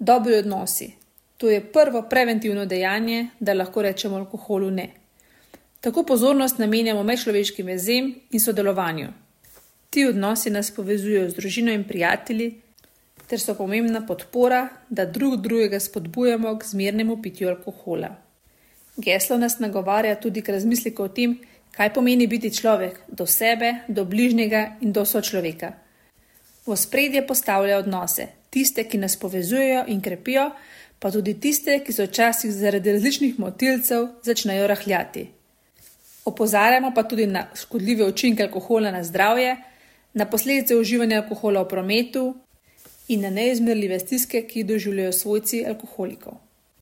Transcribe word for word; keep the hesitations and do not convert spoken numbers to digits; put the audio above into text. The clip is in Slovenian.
Dobri odnosi. To je prvo preventivno dejanje, da lahko rečemo alkoholu ne. Tako pozornost namenjamo medčloveškim vezem in sodelovanju. Ti odnosi nas povezujejo z družino in prijatelji, ter so pomembna podpora, da drug drugega spodbujamo k zmernemu pitju alkohola. Geslo nas nagovarja tudi k razmisleku o tem, kaj pomeni biti človek do sebe, do bližnjega in do sočloveka. V ospredje postavlja odnose, tiste, ki nas povezujejo in krepijo, pa tudi tiste, ki so včasih zaradi različnih motilcev začnejo rahljati. Opozarjamo pa tudi na škodljive učinke alkohola na zdravje, na posledice uživanja alkohola v prometu in na neizmerljive stiske, ki jih doživljajo svojci alkoholikov.